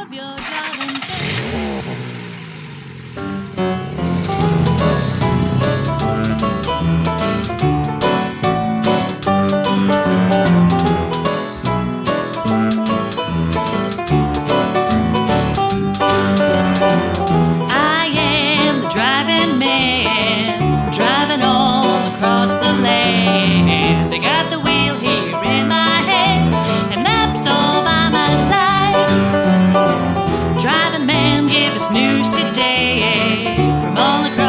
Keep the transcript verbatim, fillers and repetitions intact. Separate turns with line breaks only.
of your darling face. I am the driving man, driving all across the land. I got the wheel here in my hand, and that's all by my side. Driving man, give us news today from all across